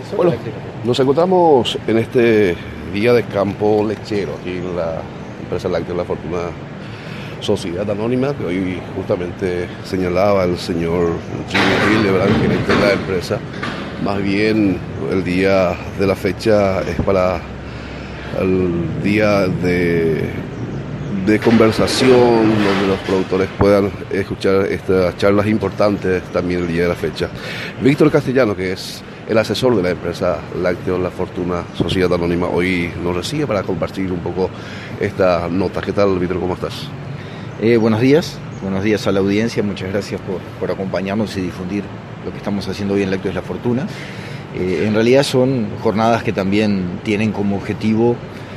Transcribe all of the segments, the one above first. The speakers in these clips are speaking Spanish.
Bueno, nos encontramos en este día de campo lechero aquí en la empresa láctea La Fortuna Sociedad Anónima, que hoy justamente señalaba el señor Jimmy Hildebrand, gerente de la empresa. Más bien el día de la fecha es para el día de conversación, donde los productores puedan escuchar estas charlas importantes también el día de la fecha. Víctor Castellano, que es el asesor de la empresa láctea La Fortuna Sociedad Anónima, hoy nos recibe para compartir un poco esta nota. ¿Qué tal, Víctor? ¿Cómo estás? Buenos días a la audiencia, muchas gracias por acompañarnos y difundir lo que estamos haciendo hoy en Lácteos La Fortuna. En realidad son jornadas que también tienen como objetivo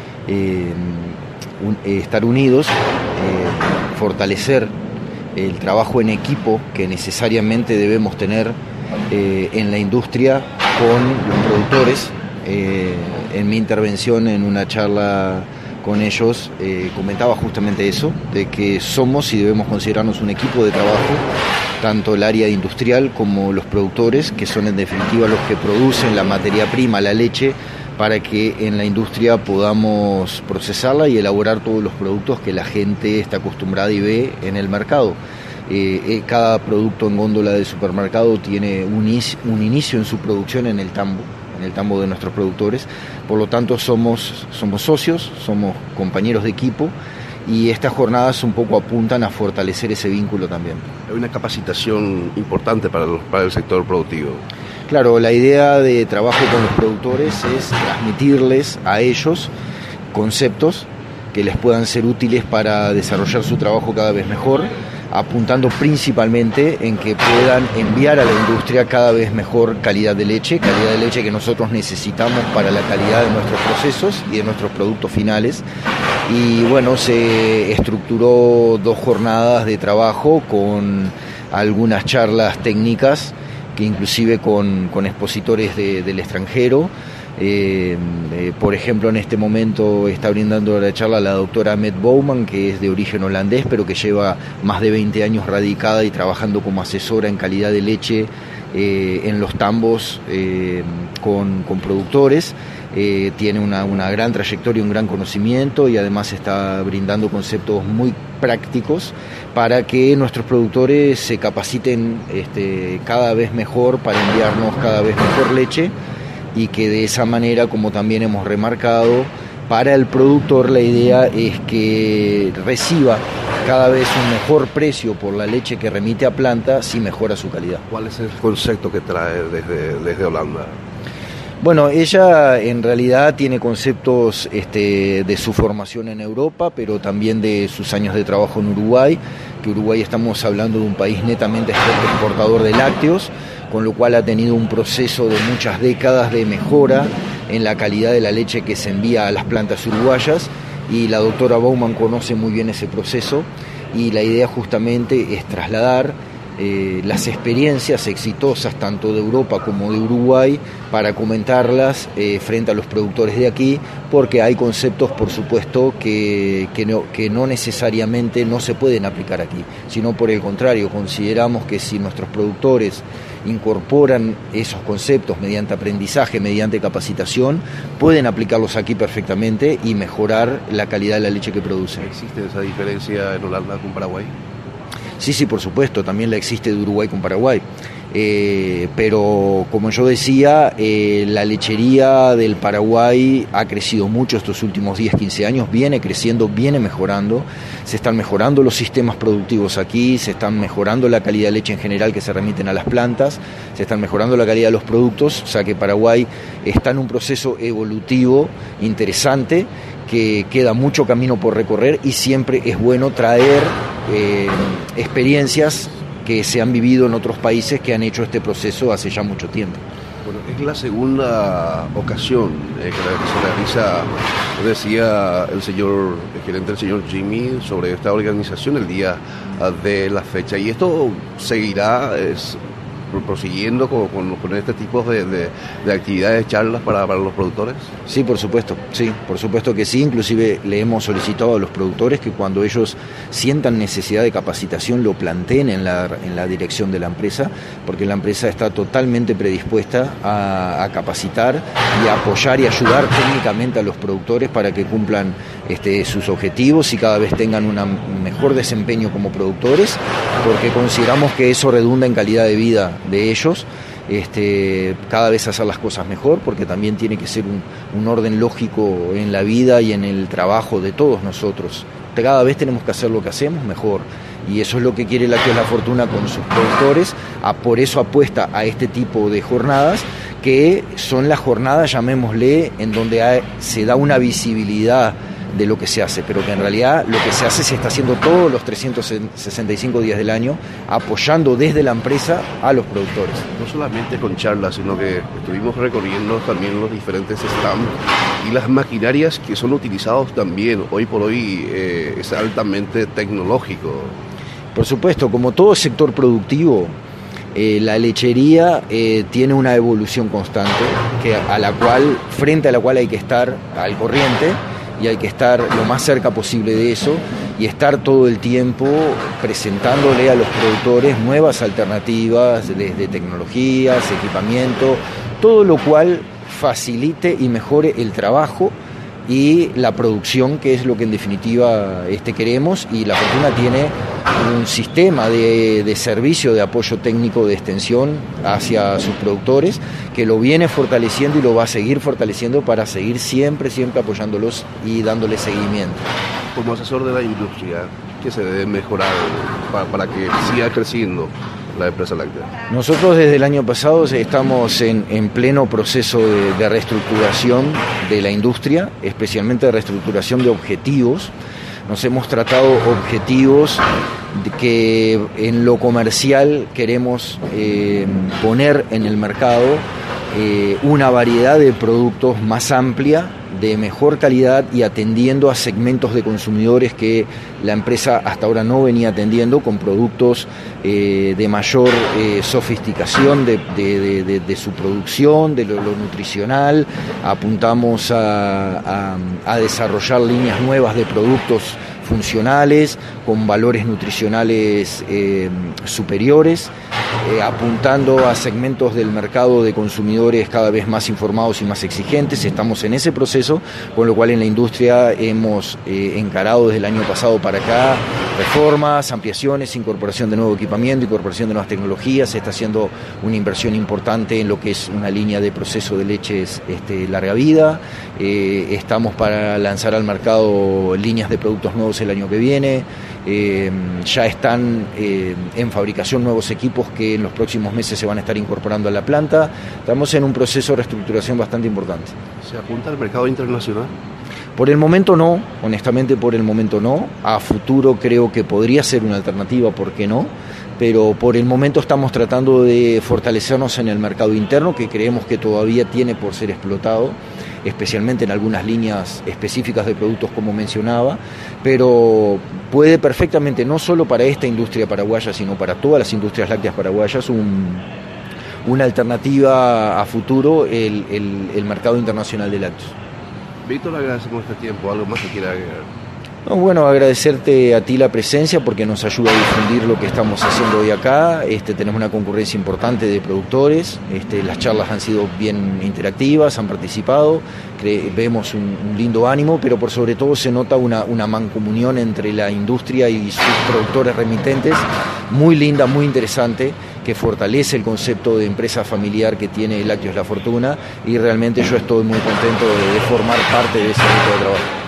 estar unidos, fortalecer el trabajo en equipo que necesariamente debemos tener en la industria con los productores. En mi intervención en una charla con ellos comentaba justamente eso, de que somos y debemos considerarnos un equipo de trabajo, tanto el área industrial como los productores, que son en definitiva los que producen la materia prima, la leche, para que en la industria podamos procesarla y elaborar todos los productos que la gente está acostumbrada y ve en el mercado. Cada producto en góndola del supermercado tiene un inicio en su producción en el tambo de nuestros productores. Por lo tanto somos socios, somos compañeros de equipo, y estas jornadas un poco apuntan a fortalecer ese vínculo también. Hay una capacitación importante para el sector productivo. Claro, la idea de trabajo con los productores es transmitirles a ellos conceptos que les puedan ser útiles para desarrollar su trabajo cada vez mejor, apuntando principalmente en que puedan enviar a la industria cada vez mejor calidad de leche que nosotros necesitamos para la calidad de nuestros procesos y de nuestros productos finales. Y bueno, se estructuró 2 jornadas de trabajo con algunas charlas técnicas, que inclusive con expositores del extranjero. Por ejemplo, en este momento está brindando la charla la doctora Met Bouwman, que es de origen holandés, pero que lleva más de 20 años radicada y trabajando como asesora en calidad de leche en los tambos con productores. Tiene una gran trayectoria, un gran conocimiento, y además está brindando conceptos muy prácticos para que nuestros productores se capaciten cada vez mejor para enviarnos cada vez mejor leche, y que de esa manera, como también hemos remarcado, para el productor la idea es que reciba cada vez un mejor precio por la leche que remite a planta si mejora su calidad. ¿Cuál es el concepto que trae desde Holanda? Bueno, ella en realidad tiene conceptos de su formación en Europa, pero también de sus años de trabajo en Uruguay, que Uruguay estamos hablando de un país netamente exportador de lácteos, con lo cual ha tenido un proceso de muchas décadas de mejora en la calidad de la leche que se envía a las plantas uruguayas, y la doctora Bouwman conoce muy bien ese proceso, y la idea justamente es trasladar las experiencias exitosas tanto de Europa como de Uruguay para comentarlas frente a los productores de aquí, porque hay conceptos, por supuesto, que no necesariamente no se pueden aplicar aquí, sino por el contrario, consideramos que si nuestros productores incorporan esos conceptos mediante aprendizaje, mediante capacitación, pueden aplicarlos aquí perfectamente y mejorar la calidad de la leche que producen. ¿Existe esa diferencia en Holanda con Paraguay? Sí, por supuesto, también la existe de Uruguay con Paraguay. Pero como yo decía, la lechería del Paraguay ha crecido mucho estos últimos 10-15 años, viene creciendo, viene mejorando, se están mejorando los sistemas productivos aquí, se están mejorando la calidad de leche en general que se remiten a las plantas, se están mejorando la calidad de los productos, o sea que Paraguay está en un proceso evolutivo interesante, que queda mucho camino por recorrer, y siempre es bueno traer experiencias que se han vivido en otros países que han hecho este proceso hace ya mucho tiempo. Bueno, es la segunda ocasión que se realiza, decía el gerente, el señor Jimmy, sobre esta organización el día de la fecha, y esto seguirá prosiguiendo con este tipo de actividades, charlas para los productores? Sí, por supuesto que sí. Inclusive le hemos solicitado a los productores que cuando ellos sientan necesidad de capacitación lo planteen en la dirección de la empresa, porque la empresa está totalmente predispuesta a capacitar y a apoyar y ayudar técnicamente a los productores para que cumplan sus objetivos y cada vez tengan un mejor desempeño como productores, porque consideramos que eso redunda en calidad de vida de ellos. Cada vez hacer las cosas mejor, porque también tiene que ser un orden lógico en la vida y en el trabajo de todos nosotros. Cada vez tenemos que hacer lo que hacemos mejor, y eso es lo que quiere Lácteos La Fortuna con sus productores. Por eso apuesta a este tipo de jornadas, que son las jornadas, llamémosle, en donde se da una visibilidad de lo que se hace, pero que en realidad lo que se hace se está haciendo todos los 365 días del año, apoyando desde la empresa a los productores. No solamente con charlas, sino que estuvimos recorriendo también los diferentes stands y las maquinarias que son utilizados también. Hoy por hoy es altamente tecnológico. Por supuesto, como todo sector productivo, la lechería tiene una evolución constante frente a la cual hay que estar al corriente, y hay que estar lo más cerca posible de eso y estar todo el tiempo presentándole a los productores nuevas alternativas desde tecnologías, equipamiento, todo lo cual facilite y mejore el trabajo y la producción, que es lo que en definitiva queremos. Y La Fortuna tiene un sistema de servicio, de apoyo técnico, de extensión hacia sus productores, que lo viene fortaleciendo y lo va a seguir fortaleciendo para seguir siempre apoyándolos y dándoles seguimiento. Como asesor de la industria, ¿qué se debe mejorar para que siga creciendo la empresa láctea? Nosotros desde el año pasado estamos en pleno proceso de reestructuración de la industria, especialmente de reestructuración de objetivos. Nos hemos tratado objetivos que en lo comercial queremos poner en el mercado una variedad de productos más amplia, de mejor calidad y atendiendo a segmentos de consumidores que la empresa hasta ahora no venía atendiendo, con productos de mayor sofisticación de su producción, de lo nutricional. Apuntamos a desarrollar líneas nuevas de productos funcionales, con valores nutricionales superiores, apuntando a segmentos del mercado de consumidores cada vez más informados y más exigentes. Estamos en ese proceso, con lo cual en la industria hemos encarado desde el año pasado para acá reformas, ampliaciones, incorporación de nuevo equipamiento, incorporación de nuevas tecnologías. Se está haciendo una inversión importante en lo que es una línea de proceso de leches larga vida. Estamos para lanzar al mercado líneas de productos nuevos el año que viene. Ya están en fabricación nuevos equipos que en los próximos meses se van a estar incorporando a la planta. Estamos en un proceso de reestructuración bastante importante. ¿Se apunta al mercado internacional? Por el momento no, honestamente por el momento no. A futuro creo que podría ser una alternativa, ¿por qué no? Pero por el momento estamos tratando de fortalecernos en el mercado interno, que creemos que todavía tiene por ser explotado, especialmente en algunas líneas específicas de productos como mencionaba, pero puede perfectamente, no solo para esta industria paraguaya, sino para todas las industrias lácteas paraguayas, una alternativa a futuro el mercado internacional de lácteos. Víctor, agradecemos este tiempo. ¿Algo más que quiera agregar? No, bueno, agradecerte a ti la presencia, porque nos ayuda a difundir lo que estamos haciendo hoy acá. Tenemos una concurrencia importante de productores, las charlas han sido bien interactivas, han participado, vemos un lindo ánimo, pero por sobre todo se nota una mancomunión entre la industria y sus productores remitentes, muy linda, muy interesante, que fortalece el concepto de empresa familiar que tiene Lácteos La Fortuna, y realmente yo estoy muy contento de formar parte de ese grupo de trabajo.